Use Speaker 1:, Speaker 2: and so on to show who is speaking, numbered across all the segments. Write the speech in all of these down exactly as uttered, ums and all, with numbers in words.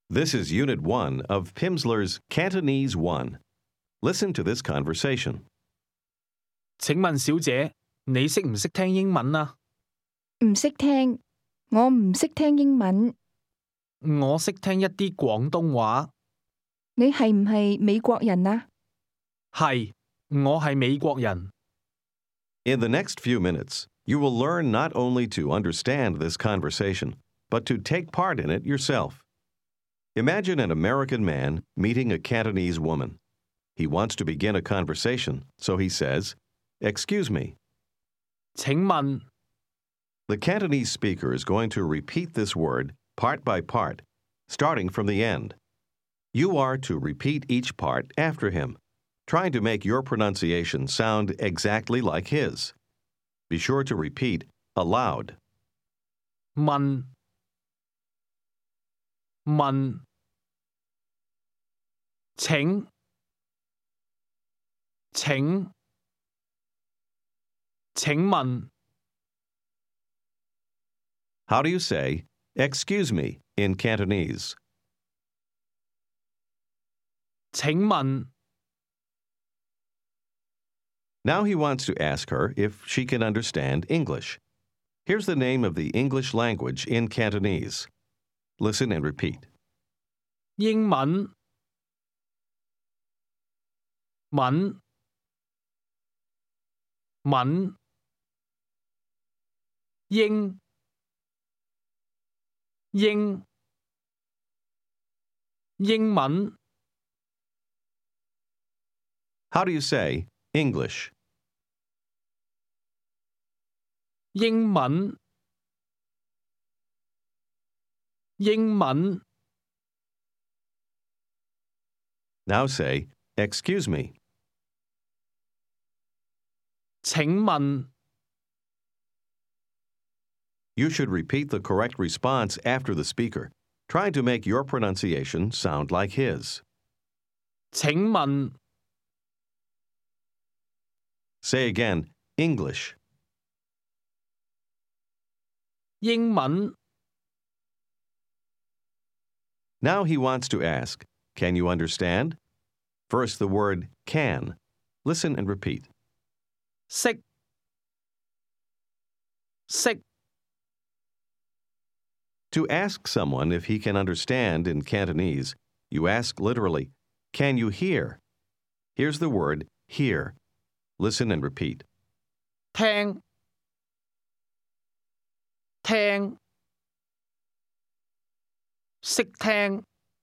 Speaker 1: This is Unit one of Pimsleur's Cantonese one. Listen to this conversation.
Speaker 2: 請問小姐，你識唔識聽英文啊？
Speaker 3: 唔識聽，我唔識聽英文。
Speaker 2: 我識聽一啲廣東話。
Speaker 3: 你係唔係美國人啊？
Speaker 2: 係，我係美國人。
Speaker 1: In the next few minutes, you will learn not only to understand this conversation, but to take part in it yourself. Imagine an American man meeting a Cantonese woman. He wants to begin a conversation, so he says, "Excuse me."
Speaker 2: 請問
Speaker 1: The Cantonese speaker is going to repeat this word part by part, starting from the end. You are to repeat each part after him, trying to make your pronunciation sound exactly like his. Be sure to repeat aloud.
Speaker 2: 問問請請請問
Speaker 1: How do you say, "Excuse me," in Cantonese?
Speaker 2: 請問
Speaker 1: Now he wants to ask her if she can understand English. Here's the name of the English language in Cantonese. Listen and repeat.
Speaker 2: 英文文文英英英文
Speaker 1: How do you say English?
Speaker 2: 英文英文
Speaker 1: Now say, "Excuse me."
Speaker 2: 請問
Speaker 1: You should repeat the correct response after the speaker, trying to make your pronunciation sound like his.
Speaker 2: 請問
Speaker 1: Say again, English.
Speaker 2: 英文
Speaker 1: Now he wants to ask, "Can you understand?" First, the word can. Listen and repeat.
Speaker 2: 識識
Speaker 1: To ask someone if he can understand in Cantonese, you ask literally, "Can you hear?" Here's the word hear. Listen and repeat.
Speaker 2: 聽聽識聽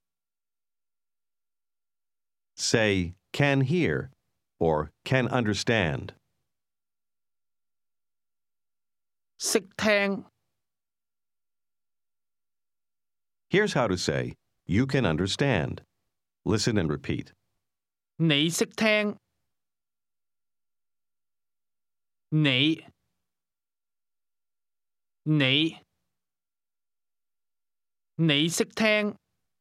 Speaker 1: Say can hear or can understand.
Speaker 2: 識聽
Speaker 1: Here's how to say, "You can understand." Listen and repeat.
Speaker 2: 你識聽你你你識聽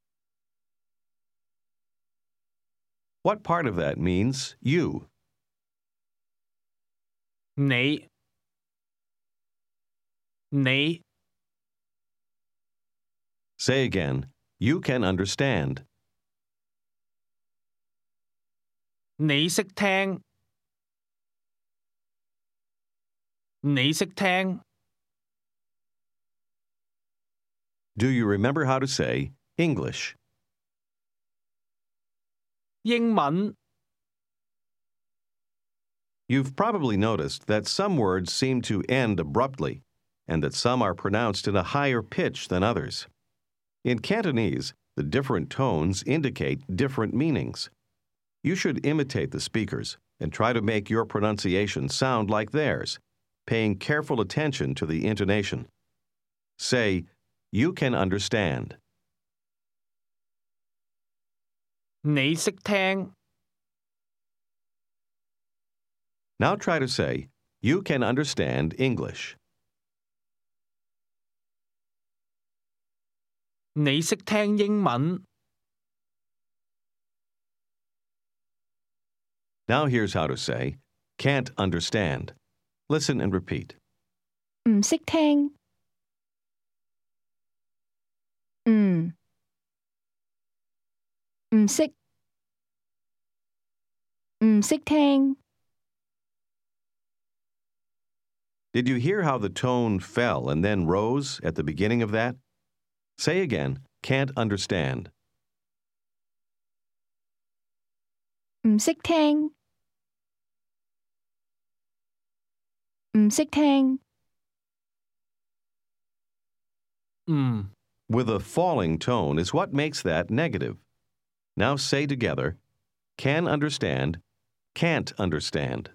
Speaker 1: What part of that means you?
Speaker 2: 你你
Speaker 1: Say again, "You can understand."
Speaker 2: 你識聽你識聽
Speaker 1: Do you remember how to say English?
Speaker 2: 英文
Speaker 1: You've probably noticed that some words seem to end abruptly, and that some are pronounced in a higher pitch than others. In Cantonese, the different tones indicate different meanings. You should imitate the speakers and try to make your pronunciation sound like theirs, paying careful attention to the intonation. Say, "You can understand."
Speaker 2: 你識聽
Speaker 1: Now try to say, "You can understand English."
Speaker 2: 你識聽英文
Speaker 1: Now here's how to say, "Can't understand." Listen and repeat.
Speaker 3: 唔識聽。嗯唔識，唔識聽，
Speaker 1: Did you hear how the tone fell and then rose at the beginning of that? Say again, can't understand.
Speaker 3: 唔識聽，唔識聽，
Speaker 2: 嗯，
Speaker 1: With a falling tone is what makes that negative. Now say together, can understand, can't understand.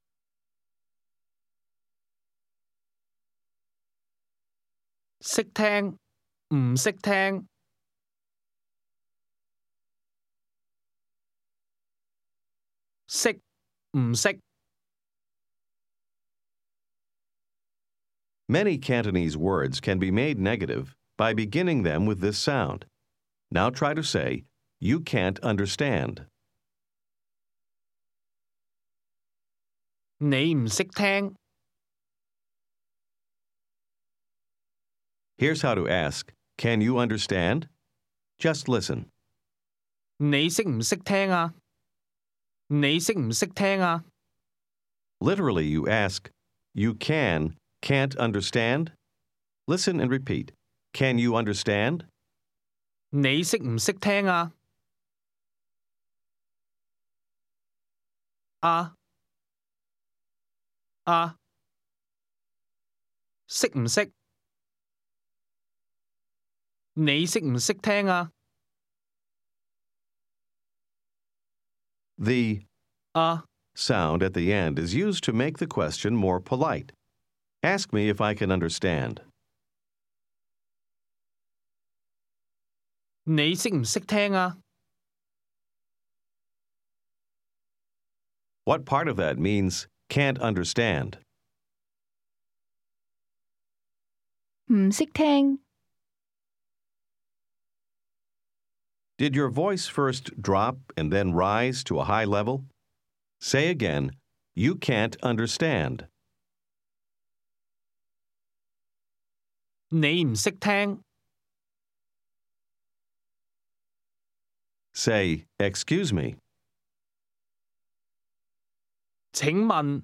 Speaker 2: 識聽，唔識聽，識，唔識。
Speaker 1: Many Cantonese words can be made negative by beginning them with this sound. Now try to say, you can't understand.
Speaker 2: 你唔識聽，
Speaker 1: Here's how to ask, can you understand? Just listen.
Speaker 2: 你識唔識聽啊？你識唔識聽啊？
Speaker 1: Literally, you ask, you can, can't understand? Listen and repeat. Can you understand?
Speaker 2: 你識唔識聽啊？啊啊，識唔識？你識唔識聽啊？
Speaker 1: The
Speaker 2: 啊
Speaker 1: sound at the end is used to make the question more polite. Ask me if I can understand.
Speaker 2: 你識唔識聽啊？
Speaker 1: What part of that means can't understand?
Speaker 3: 唔識聽，
Speaker 1: Did your voice first drop and then rise to a high level? Say again, you can't understand.
Speaker 2: 你唔識聽，
Speaker 1: Say, excuse me.
Speaker 2: 請問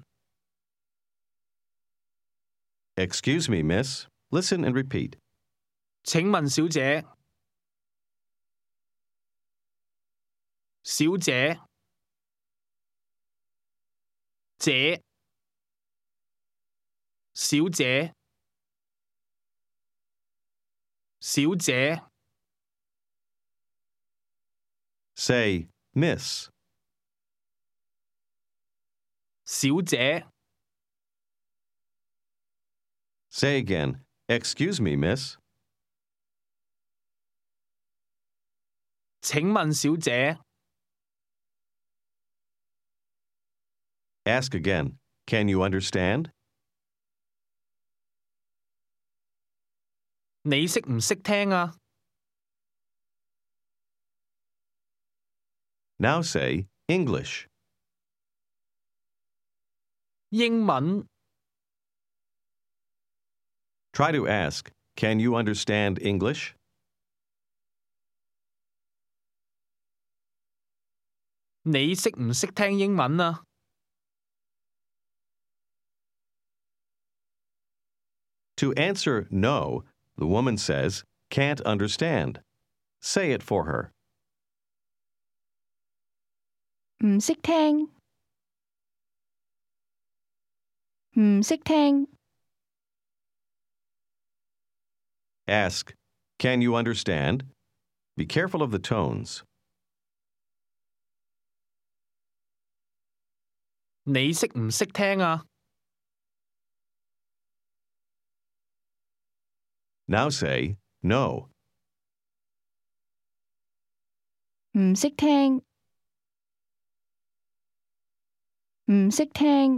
Speaker 1: Excuse me, miss. Listen and repeat.
Speaker 2: 請問小姐，小姐，姐，小姐，小姐，
Speaker 1: Say, miss.
Speaker 2: 小姐，
Speaker 1: Say again, excuse me, miss.
Speaker 2: 請問小姐，
Speaker 1: Ask again, can you understand?
Speaker 2: 你識唔識聽啊？
Speaker 1: Now say, English.
Speaker 2: 英文
Speaker 1: Try to ask, can you understand English?
Speaker 2: 你識唔識聽英文啊？
Speaker 1: To answer no, the woman says, can't understand. Say it for her.
Speaker 3: 唔識聽，唔識聽，
Speaker 1: Ask, can you understand? Be careful of the tones.
Speaker 2: 你識唔識聽啊？
Speaker 1: Now say, no.
Speaker 3: 唔識聽，唔識聽，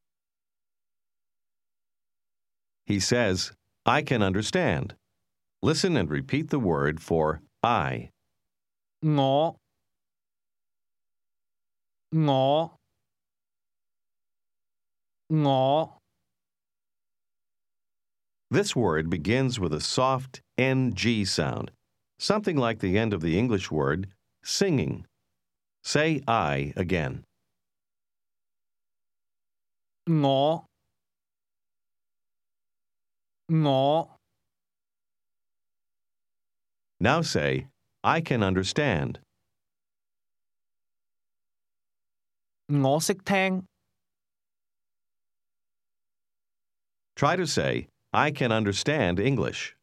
Speaker 1: He says, I can understand. Listen and repeat the word for I.
Speaker 2: 我我我
Speaker 1: This word begins with a soft N G sound, something like the end of the English word singing. Say I again.
Speaker 2: 我我
Speaker 1: Now say, I can understand.
Speaker 2: 我識聽
Speaker 1: Try to say, I can understand English.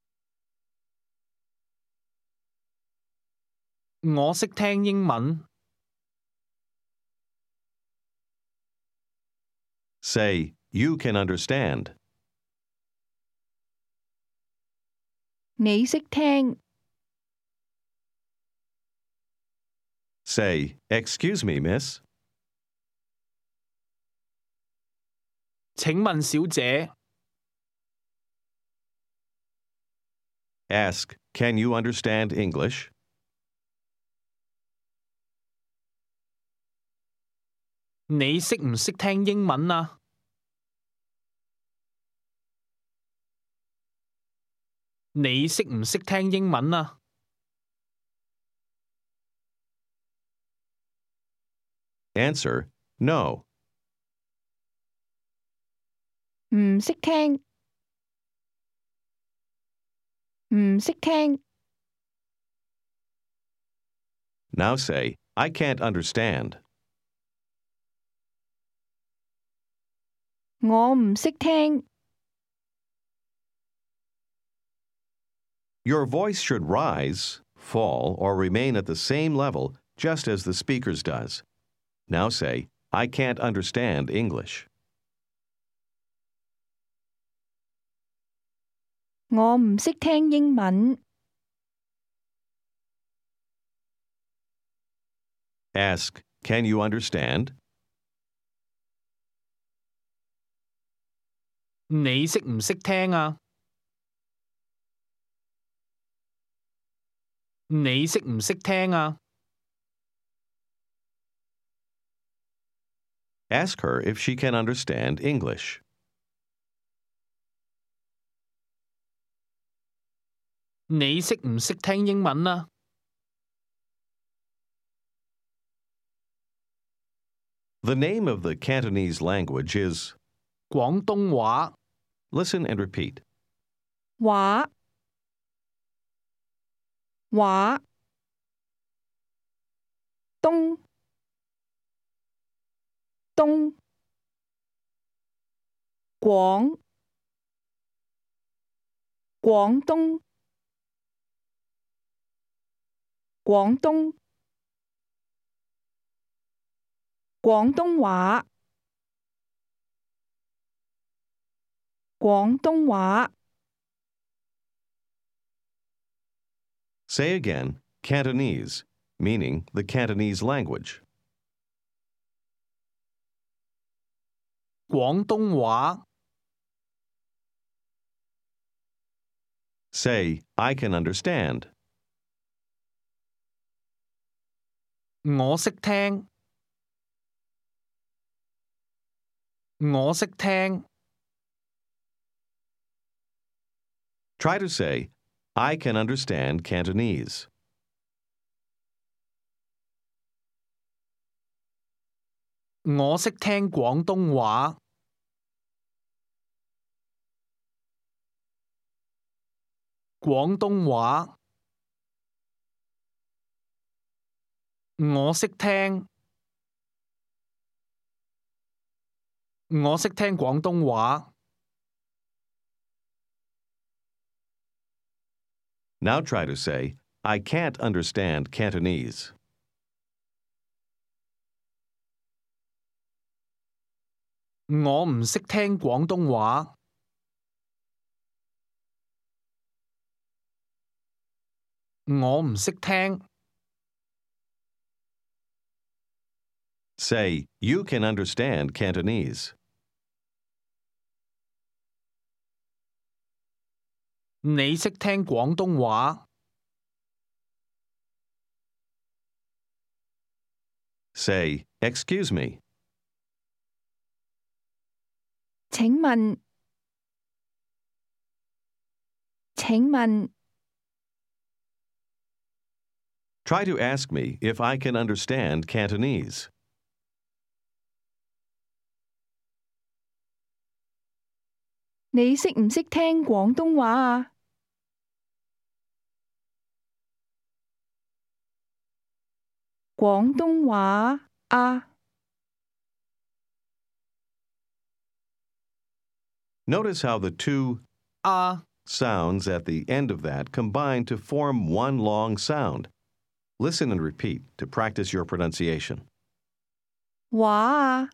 Speaker 2: 我識聽英文
Speaker 1: Say, you can understand.
Speaker 3: 你識聽
Speaker 1: Say, excuse me, miss.
Speaker 2: 請問小姐
Speaker 1: Ask, can you understand English?
Speaker 2: 你識唔識聽英文啊？你識唔識聽英文啊？
Speaker 1: Answer, no.
Speaker 3: 唔識聽唔識聽
Speaker 1: Now say, I can't understand.
Speaker 3: 我唔識聽
Speaker 1: Your voice should rise, fall, or remain at the same level, just as the speaker's does. Now say, I can't understand English.
Speaker 3: 我唔識聽英文
Speaker 1: Ask, can you understand?
Speaker 2: 你識唔識聽啊？你識唔識聽啊？
Speaker 1: Ask her if she can understand English.
Speaker 2: 你識唔識聽英文啊？
Speaker 1: The name of the Cantonese language is.
Speaker 2: 廣東話
Speaker 1: Listen and repeat.
Speaker 3: 話話東東廣廣東廣東廣東話廣東話
Speaker 1: Say again, Cantonese, meaning the Cantonese language.
Speaker 2: 廣東話
Speaker 1: Say, I can understand.
Speaker 2: 我識聽我識聽
Speaker 1: Try to say, I can understand Cantonese.
Speaker 2: 我識聽廣東話廣東話我識聽我識聽廣東話
Speaker 1: Now try to say, I can't understand Cantonese.
Speaker 2: 我唔識聽廣東話 我唔識聽
Speaker 1: Say, you can understand Cantonese.
Speaker 2: 你識聽廣東話
Speaker 1: Say, excuse me.
Speaker 3: 請問請問
Speaker 1: Try to ask me if I can understand Cantonese.
Speaker 3: 你識唔識聽廣東話啊？廣東話啊？
Speaker 1: Notice how the two
Speaker 2: 啊
Speaker 1: sounds at the end of that combine to form one long sound. Listen and repeat to practice your pronunciation.
Speaker 3: 話啊？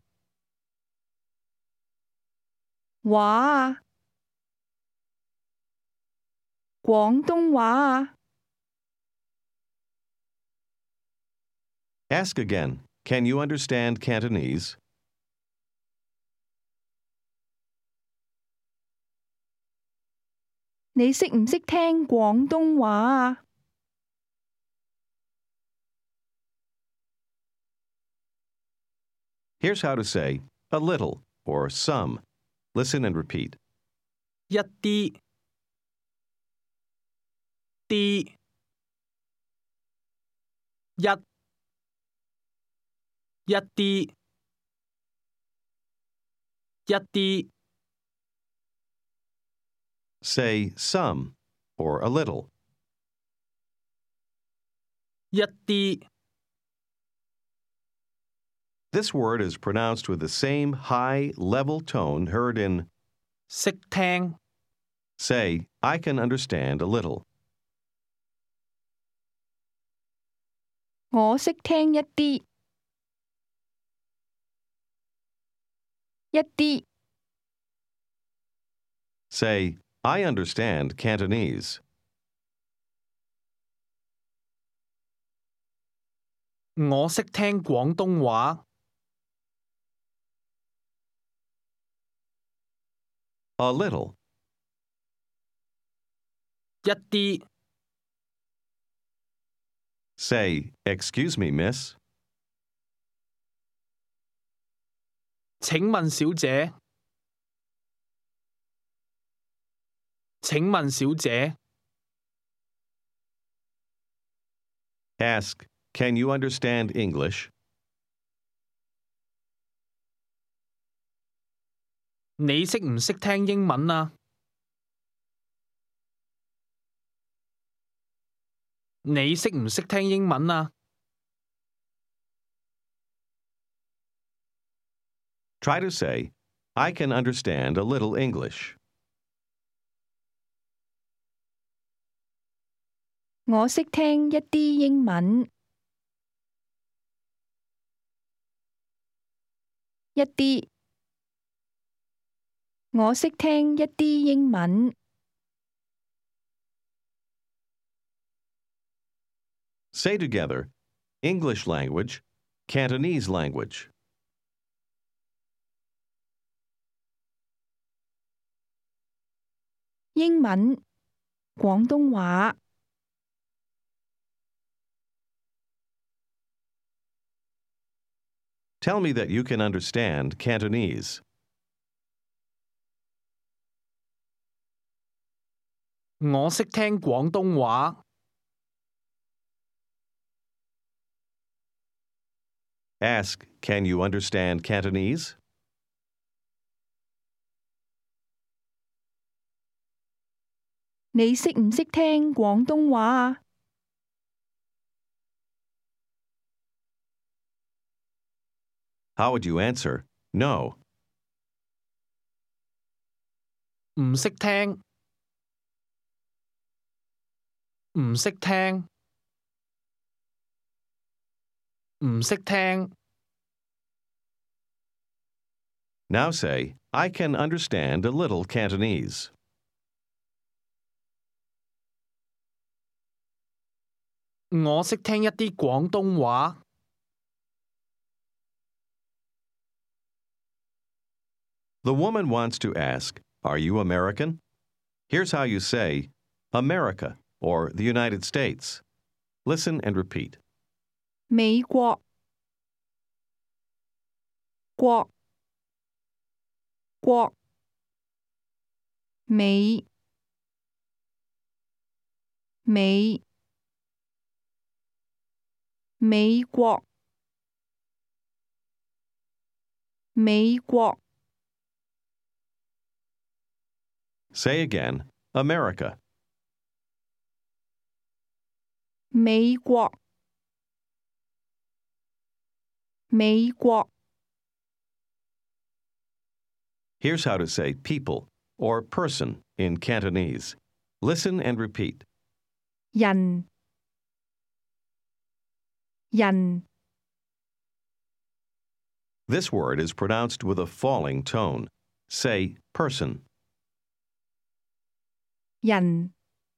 Speaker 3: 話啊？廣東話啊？
Speaker 1: Ask again, can you understand Cantonese?
Speaker 3: 你識唔識聽廣東話啊？
Speaker 1: Here's how to say a little or some. Listen and repeat.
Speaker 2: 一啲啲一一啲一啲
Speaker 1: Say some or a little.
Speaker 2: 一啲
Speaker 1: This word is pronounced with the same high, level tone heard in
Speaker 2: 識聽
Speaker 1: say, I can understand a little.
Speaker 3: 我識聽一啲，一啲
Speaker 1: Say, I understand Cantonese.
Speaker 2: 我識聽廣東話
Speaker 1: A little.
Speaker 2: 一啲
Speaker 1: Say, excuse me, miss.
Speaker 2: 請問小姐請問小姐
Speaker 1: Ask, can you understand English?
Speaker 2: 你識唔識聽英文啊？你識唔識聽英文啊？
Speaker 1: Try to say, I can understand a little English.
Speaker 3: 我識聽一啲英文，一啲。我識聽一啲英文。
Speaker 1: Say together, English language, Cantonese language.
Speaker 3: 英文、廣東話。
Speaker 1: Tell me that you can understand Cantonese.
Speaker 2: 我識聽廣東話
Speaker 1: Ask, can you understand Cantonese?
Speaker 3: 你識唔識聽廣東話啊？
Speaker 1: How would you answer? No.
Speaker 2: 唔識聽唔識聽唔識聽
Speaker 1: Now say, I can understand a little Cantonese.
Speaker 2: 我識聽一啲廣東話
Speaker 1: The woman wants to ask, are you American? Here's how you say, America, or the United States. Listen and repeat.
Speaker 3: 美國國國美美美國美國
Speaker 1: Say again, America.
Speaker 3: 美國美國
Speaker 1: Here's how to say people or person in Cantonese. Listen and repeat.
Speaker 3: 人人
Speaker 1: This word is pronounced with a falling tone. Say person.
Speaker 3: 人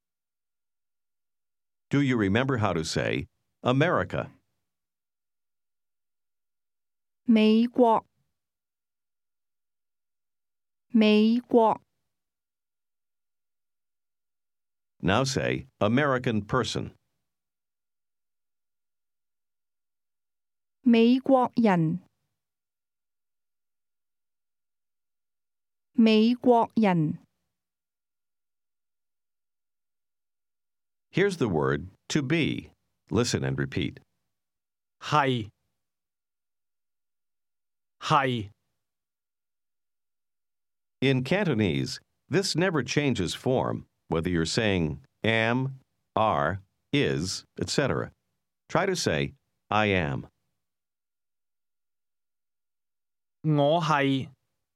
Speaker 1: Do you remember how to say America?
Speaker 3: 美國美國
Speaker 1: Now say American person.
Speaker 3: 美國人美國人
Speaker 1: Here's the word to be. Listen and repeat.
Speaker 2: 係係
Speaker 1: In Cantonese, this never changes form, whether you're saying am, are, is, et cetera. Try to say, I am.
Speaker 2: 我係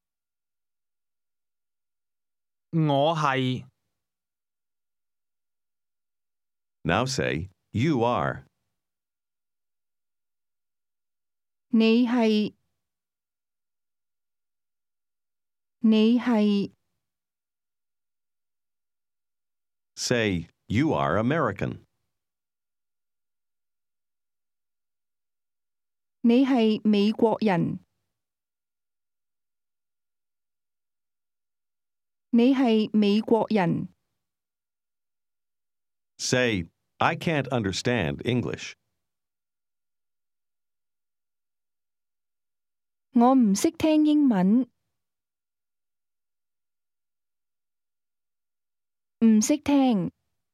Speaker 2: 我係
Speaker 1: Now say, you are.
Speaker 3: 你係你係
Speaker 1: Say, you are American.
Speaker 3: 你係美國人你係美國人
Speaker 1: Say, I can't understand English.
Speaker 3: 我唔識聽英文唔識聽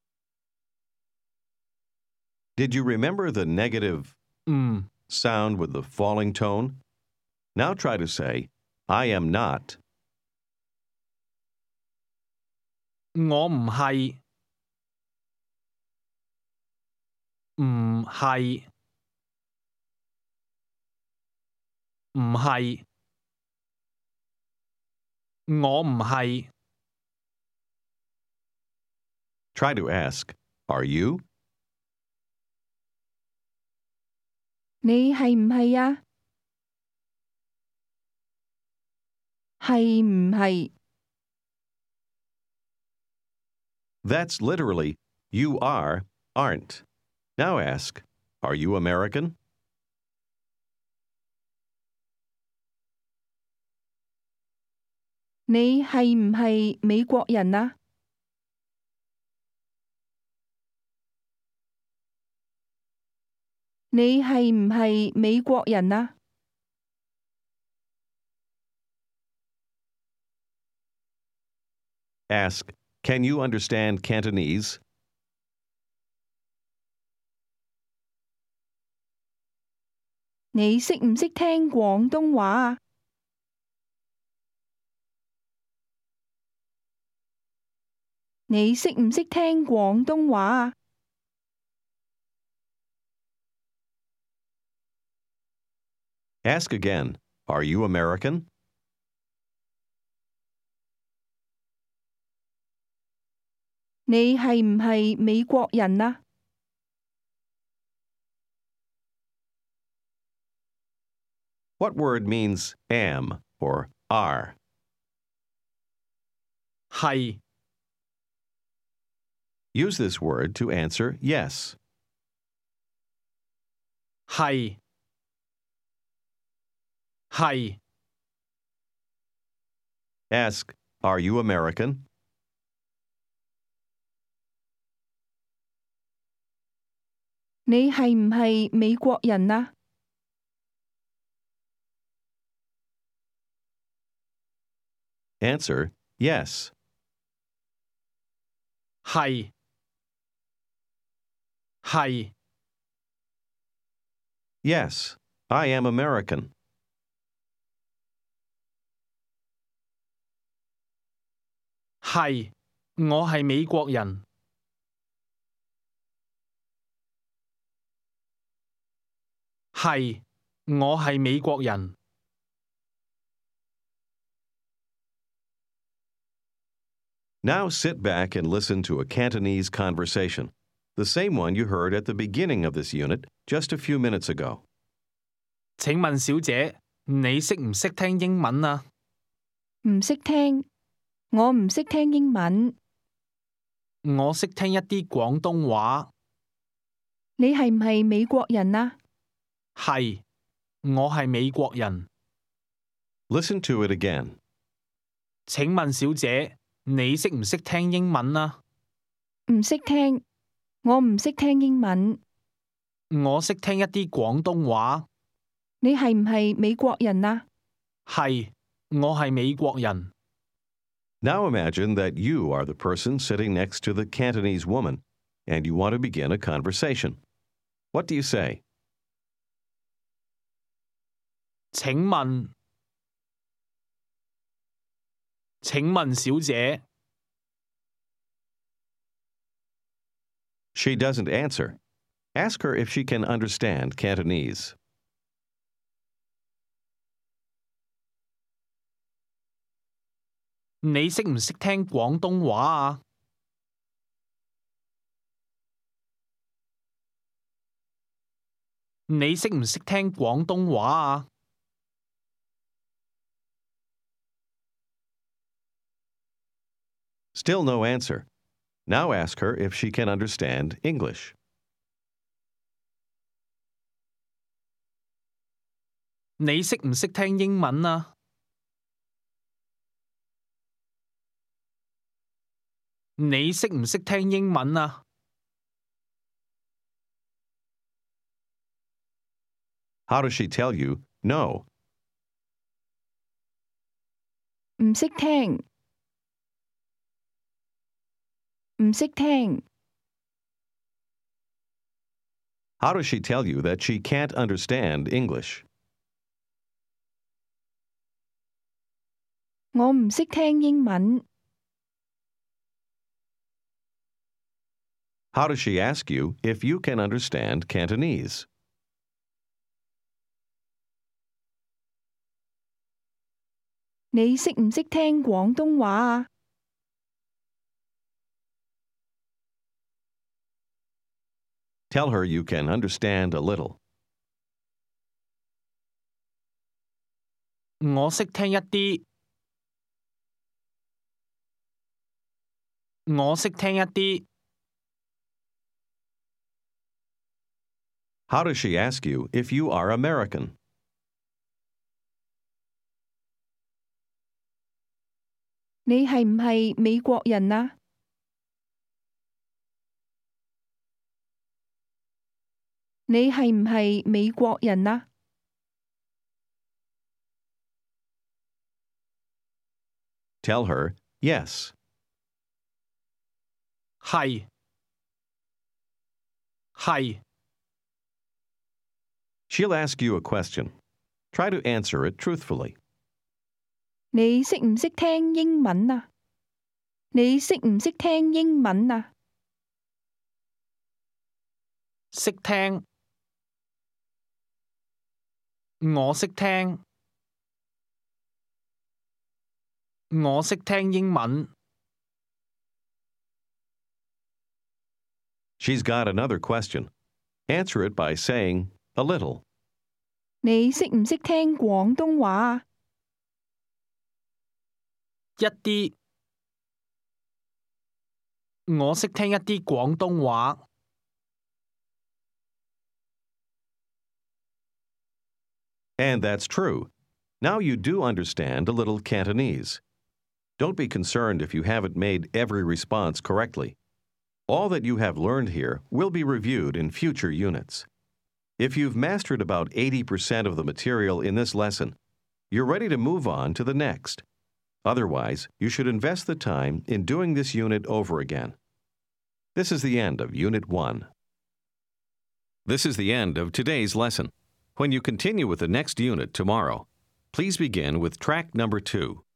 Speaker 1: Did you remember the negative
Speaker 2: 唔
Speaker 1: sound with the falling tone? Now try to say, I am not.
Speaker 2: 我唔係唔係唔係我唔係
Speaker 1: Try to ask, are you?
Speaker 3: 你係唔係啊？係唔係？
Speaker 1: That's literally, you are, aren't. Now ask, are you American?
Speaker 3: 你係唔係美國人啊？你係唔係美國人啊？
Speaker 1: Ask, can you understand Cantonese?
Speaker 3: 你識唔識聽廣東話啊？你識唔識聽廣東話啊？
Speaker 1: Ask again, are you American?
Speaker 3: 你係唔係美國人啊？
Speaker 1: What word means am or are?
Speaker 2: 係
Speaker 1: Use this word to answer yes.
Speaker 2: 係係
Speaker 1: Ask, are you American?
Speaker 3: 你係唔係美國人啊？
Speaker 1: Answer, yes.
Speaker 2: 係係
Speaker 1: Yes, I am American.
Speaker 2: 係，我係美國人。係，我係美國人。
Speaker 1: Now sit back and listen to a Cantonese conversation, the same one you heard at the beginning of this unit just a few minutes ago.
Speaker 2: 請問小姐，你識唔識聽英文啊？
Speaker 3: 唔識聽，我唔識聽英文。
Speaker 2: 我識聽一啲廣東話。
Speaker 3: 你係唔係美國人啊？
Speaker 2: 係，我係美國人。
Speaker 1: Listen to it again.
Speaker 2: 請問小姐，你識唔識聽英文啊？
Speaker 3: 唔識聽，我唔識聽英文。
Speaker 2: 我識聽一啲廣東話。
Speaker 3: 你係唔係美國人啊？
Speaker 2: 係，我係美國人。
Speaker 1: Now imagine that you are the person sitting next to the Cantonese woman, and you want to begin a conversation. What do you say?
Speaker 2: 請問，請問小姐。
Speaker 1: She doesn't answer. Ask her if she can understand Cantonese.
Speaker 2: 你識唔識聽廣東話啊？你識唔識聽廣東話啊？
Speaker 1: Still no answer. Now ask her if she can understand English.
Speaker 2: 你識唔識聽英文啊？你識唔識聽英文啊？
Speaker 1: How does she tell you no?
Speaker 3: 唔識聽，唔識聽。
Speaker 1: How does she tell you that she can't understand English?
Speaker 3: 我唔識聽英文。
Speaker 1: How does she ask you if you can understand Cantonese?
Speaker 3: 你識唔識聽廣東話啊？
Speaker 1: Tell her you can understand a little.
Speaker 2: 我識聽一啲。我識聽一啲。
Speaker 1: How does she ask you if you are American?
Speaker 3: 你係唔係美國人啊？你係唔係美國人啊？
Speaker 1: Tell her yes.
Speaker 2: 係。係。
Speaker 1: She'll ask you a question. Try to answer it truthfully.
Speaker 3: 你識唔識聽英文啊？你識唔識聽英文啊？
Speaker 2: 識聽。我識聽。我識聽英文。
Speaker 1: She's got another question. Answer it by saying a little.
Speaker 3: 你識唔識聽廣東話啊？
Speaker 2: 一啲。我識聽一啲廣東話。
Speaker 1: And that's true. Now you do understand a little Cantonese. Don't be concerned if you haven't made every response correctly. All that you have learned here will be reviewed in future units. If you've mastered about eighty percent of the material in this lesson, you're ready to move on to the next. Otherwise, you should invest the time in doing this unit over again. This is the end of Unit one. This is the end of today's lesson. When you continue with the next unit tomorrow, please begin with track number two.